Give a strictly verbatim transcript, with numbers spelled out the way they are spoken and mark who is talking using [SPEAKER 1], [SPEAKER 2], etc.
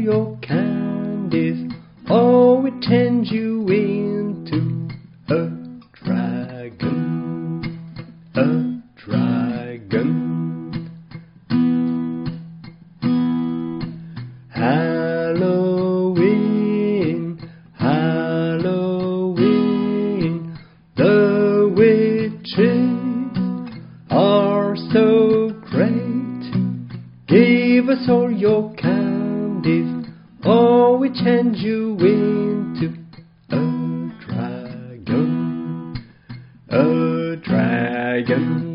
[SPEAKER 1] your candies. Oh, it turns you into a dragon, a dragon. Halloween, Halloween, the witches are so great. Give us all your candies, or we change you into a dragon, a dragon.